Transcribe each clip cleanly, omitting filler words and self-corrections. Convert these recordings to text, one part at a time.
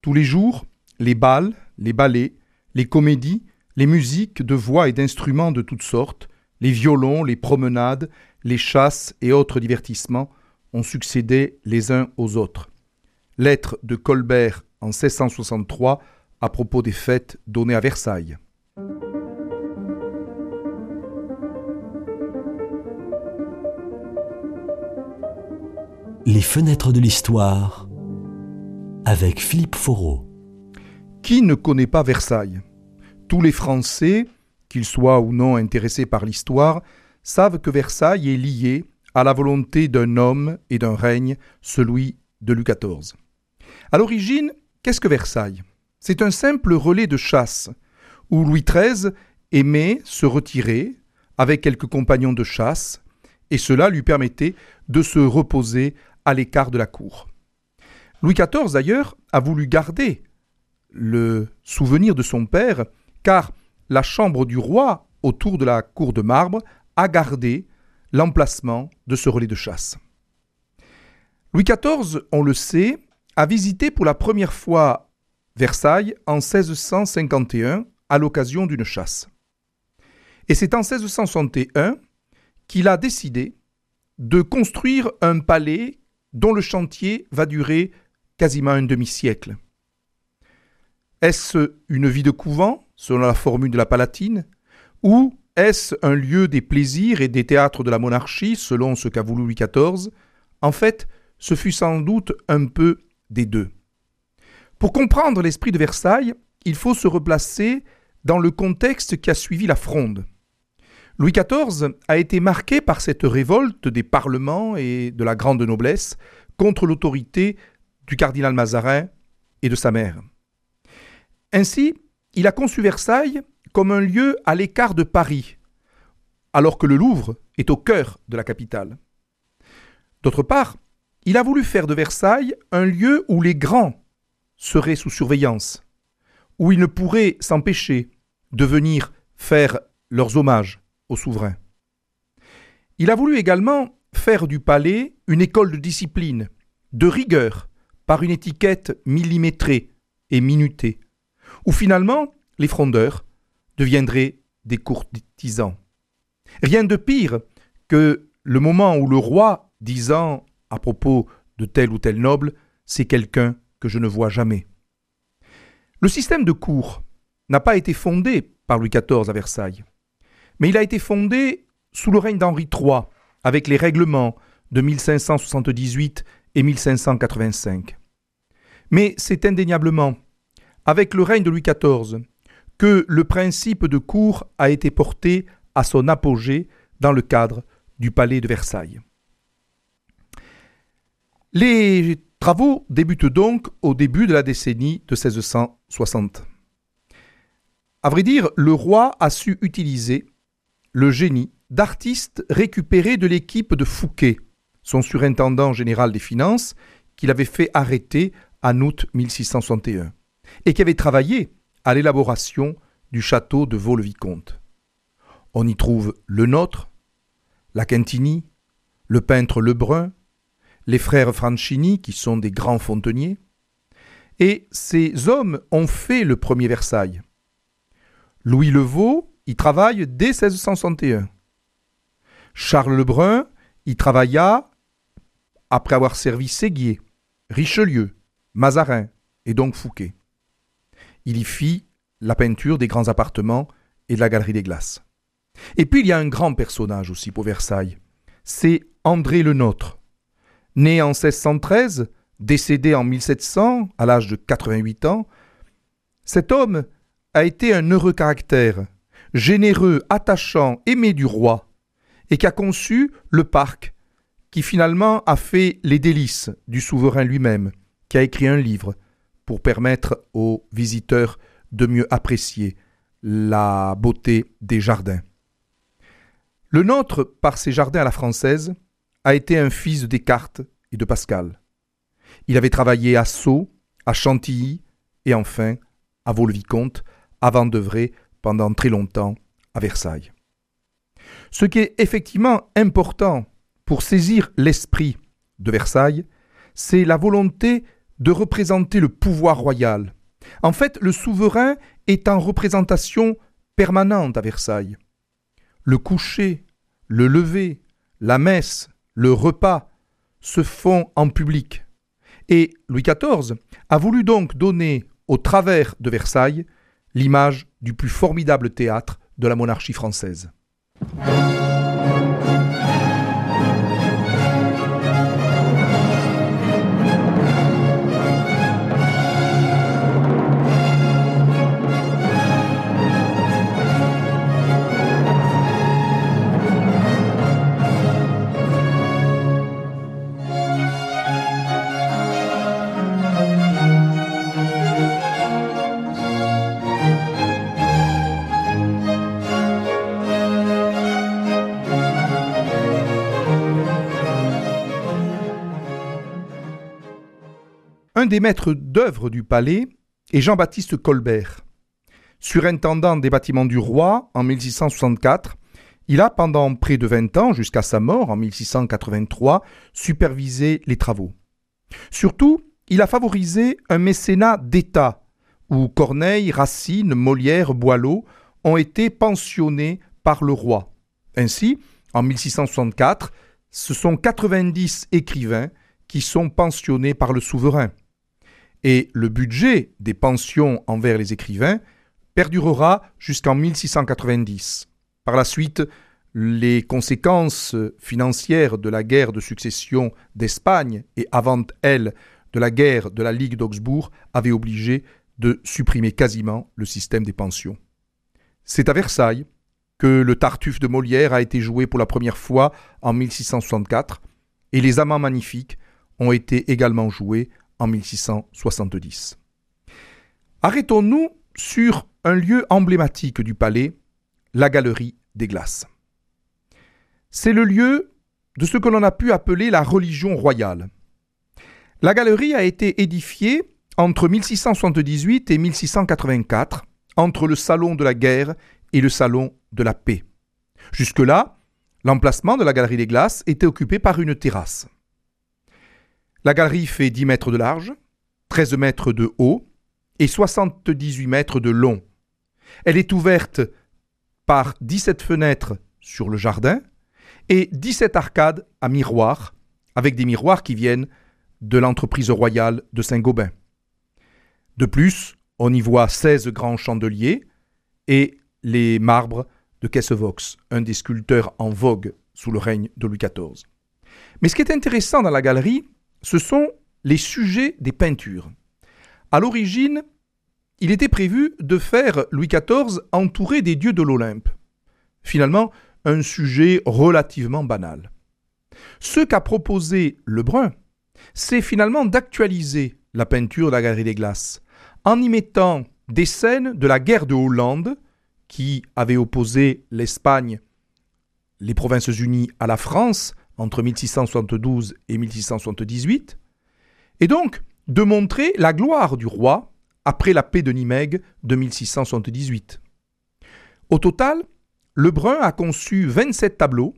Tous les jours, les bals, les ballets, les comédies, les musiques de voix et d'instruments de toutes sortes, les violons, les promenades, les chasses et autres divertissements ont succédé les uns aux autres. Lettre de Colbert en 1663 à propos des fêtes données à Versailles. Les fenêtres de l'histoire avec Philippe Foreau. Qui ne connaît pas Versailles ? Tous les Français, qu'ils soient ou non intéressés par l'histoire, savent que Versailles est lié à la volonté d'un homme et d'un règne, celui de Louis XIV. À l'origine, qu'est-ce que Versailles ? C'est un simple relais de chasse, où Louis XIII aimait se retirer avec quelques compagnons de chasse, et cela lui permettait de se reposer à l'écart de la cour. Louis XIV, d'ailleurs, a voulu garder le souvenir de son père, car la chambre du roi, autour de la cour de marbre, a gardé l'emplacement de ce relais de chasse. Louis XIV, on le sait, a visité pour la première fois Versailles en 1651 à l'occasion d'une chasse. Et c'est en 1661 qu'il a décidé de construire un palais dont le chantier va durer quasiment un demi-siècle. Est-ce une vie de couvent, selon la formule de la Palatine, ou est-ce un lieu des plaisirs et des théâtres de la monarchie, selon ce qu'a voulu Louis XIV ? En fait, ce fut sans doute un peu des deux. Pour comprendre l'esprit de Versailles, il faut se replacer dans le contexte qui a suivi la Fronde. Louis XIV a été marqué par cette révolte des parlements et de la grande noblesse contre l'autorité du cardinal Mazarin et de sa mère. Ainsi, il a conçu Versailles comme un lieu à l'écart de Paris, alors que le Louvre est au cœur de la capitale. D'autre part, il a voulu faire de Versailles un lieu où les grands seraient sous surveillance, où ils ne pourraient s'empêcher de venir faire leurs hommages au souverain. Il a voulu également faire du palais une école de discipline, de rigueur, par une étiquette millimétrée et minutée, où finalement les frondeurs deviendraient des courtisans. Rien de pire que le moment où le roi, disant à propos de tel ou tel noble, c'est quelqu'un que je ne vois jamais. Le système de cour n'a pas été fondé par Louis XIV à Versailles, mais il a été fondé sous le règne d'Henri III, avec les règlements de 1578 et 1585. Mais c'est indéniablement avec le règne de Louis XIV que le principe de cour a été porté à son apogée dans le cadre du palais de Versailles. Les travaux débutent donc au début de la décennie de 1660. À vrai dire, le roi a su utiliser le génie d'artistes récupérés de l'équipe de Fouquet, son surintendant général des finances, qu'il avait fait arrêter en août 1661, et qui avait travaillé à l'élaboration du château de Vaux-le-Vicomte. On y trouve le nôtre, la Quintini, le peintre Lebrun, les frères Franchini, qui sont des grands fontainiers, et ces hommes ont fait le premier Versailles. Louis le Vau y travaille dès 1661. Charles Lebrun y travailla après avoir servi Séguier, Richelieu, Mazarin et donc Fouquet. Il y fit la peinture des grands appartements et de la galerie des glaces. Et puis il y a un grand personnage aussi pour Versailles, c'est André Le Nôtre. Né en 1613, décédé en 1700 à l'âge de 88 ans, cet homme a été un heureux caractère, généreux, attachant, aimé du roi, et qui a conçu le parc, qui finalement a fait les délices du souverain lui-même, qui a écrit un livre pour permettre aux visiteurs de mieux apprécier la beauté des jardins. Le nôtre, par ses jardins à la française, a été un fils de Descartes et de Pascal. Il avait travaillé à Sceaux, à Chantilly et enfin à Vaux-le-Vicomte, avant d'œuvrer pendant très longtemps à Versailles. Ce qui est effectivement important pour saisir l'esprit de Versailles, c'est la volonté de représenter le pouvoir royal. En fait, le souverain est en représentation permanente à Versailles. Le coucher, le lever, la messe, le repas se font en public. Et Louis XIV a voulu donc donner au travers de Versailles l'image du plus formidable théâtre de la monarchie française. Un des maîtres d'œuvre du palais est Jean-Baptiste Colbert. Surintendant des bâtiments du roi en 1664, il a pendant près de 20 ans, jusqu'à sa mort en 1683, supervisé les travaux. Surtout, il a favorisé un mécénat d'État, où Corneille, Racine, Molière, Boileau ont été pensionnés par le roi. Ainsi, en 1664, ce sont 90 écrivains qui sont pensionnés par le souverain. Et le budget des pensions envers les écrivains perdurera jusqu'en 1690. Par la suite, les conséquences financières de la guerre de succession d'Espagne et avant elle de la guerre de la Ligue d'Augsbourg avaient obligé de supprimer quasiment le système des pensions. C'est à Versailles que le Tartuffe de Molière a été joué pour la première fois en 1664 et les Amants magnifiques ont été également joués en 1670. Arrêtons-nous sur un lieu emblématique du palais, la Galerie des Glaces. C'est le lieu de ce que l'on a pu appeler la religion royale. La galerie a été édifiée entre 1678 et 1684, entre le salon de la guerre et le salon de la paix. Jusque-là, l'emplacement de la Galerie des Glaces était occupé par une terrasse. La galerie fait 10 mètres de large, 13 mètres de haut et 78 mètres de long. Elle est ouverte par 17 fenêtres sur le jardin et 17 arcades à miroirs, avec des miroirs qui viennent de l'entreprise royale de Saint-Gobain. De plus, on y voit 16 grands chandeliers et les marbres de Caissevox, un des sculpteurs en vogue sous le règne de Louis XIV. Mais ce qui est intéressant dans la galerie, ce sont les sujets des peintures. À l'origine, il était prévu de faire Louis XIV entouré des dieux de l'Olympe. Finalement, un sujet relativement banal. Ce qu'a proposé Lebrun, c'est finalement d'actualiser la peinture de la Galerie des Glaces, en y mettant des scènes de la guerre de Hollande, qui avait opposé l'Espagne, les Provinces-Unies à la France, entre 1672 et 1678, et donc de montrer la gloire du roi après la paix de Nimègue de 1678. Au total, Lebrun a conçu 27 tableaux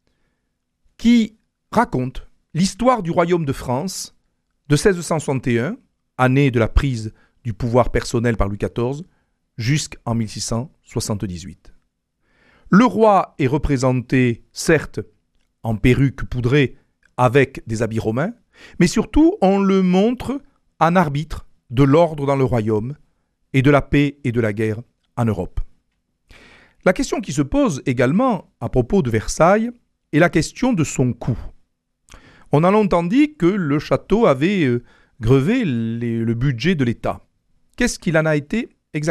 qui racontent l'histoire du royaume de France de 1661, année de la prise du pouvoir personnel par Louis XIV, jusqu'en 1678. Le roi est représenté, certes, en perruque poudrée avec des habits romains, mais surtout on le montre en arbitre de l'ordre dans le royaume et de la paix et de la guerre en Europe. La question qui se pose également à propos de Versailles est la question de son coût. On a longtemps dit que le château avait grevé le budget de l'État. Qu'est-ce qu'il en a été exactement ?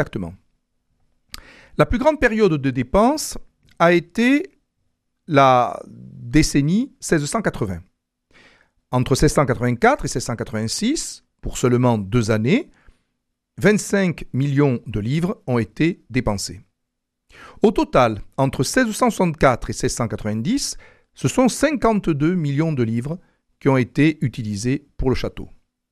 La plus grande période de dépenses a été la décennie 1680. Entre 1684 et 1686, pour seulement 2 années, 25 millions de livres ont été dépensés. Au total, entre 1664 et 1690, ce sont 52 millions de livres qui ont été utilisés pour le château.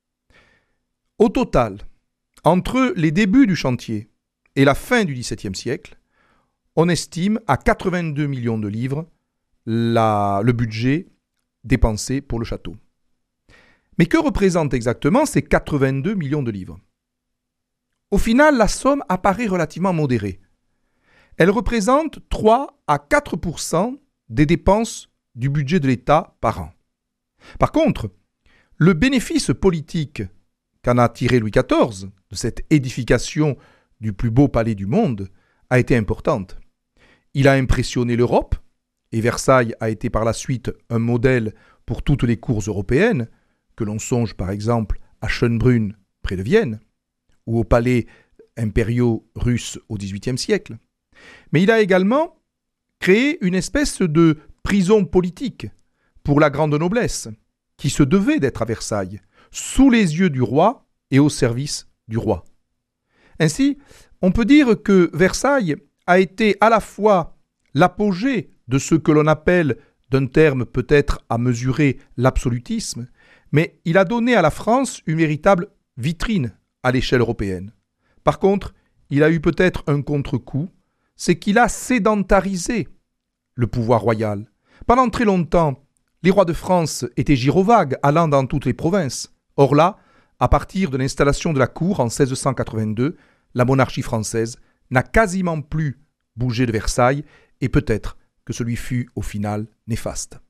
Au total, entre les débuts du chantier et la fin du XVIIe siècle, on estime à 82 millions de livres le budget dépensé pour le château. Mais que représentent exactement ces 82 millions de livres? Au final, la somme apparaît relativement modérée. Elle représente 3 à 4% des dépenses du budget de l'État par an. Par contre, le bénéfice politique qu'en a tiré Louis XIV de cette édification du plus beau palais du monde a été importante. Il a impressionné l'Europe, et Versailles a été par la suite un modèle pour toutes les cours européennes, que l'on songe par exemple à Schönbrunn près de Vienne, ou aux palais impériaux russes au XVIIIe siècle. Mais il a également créé une espèce de prison politique pour la grande noblesse, qui se devait d'être à Versailles, sous les yeux du roi et au service du roi. Ainsi, on peut dire que Versailles a été à la fois l'apogée de ce que l'on appelle, d'un terme peut-être à mesurer, l'absolutisme, mais il a donné à la France une véritable vitrine à l'échelle européenne. Par contre, il a eu peut-être un contre-coup, c'est qu'il a sédentarisé le pouvoir royal. Pendant très longtemps, les rois de France étaient gyrovagues, allant dans toutes les provinces. Or là, à partir de l'installation de la cour en 1682, la monarchie française n'a quasiment plus bougé de Versailles, et peut-être que ce lui fut au final néfaste.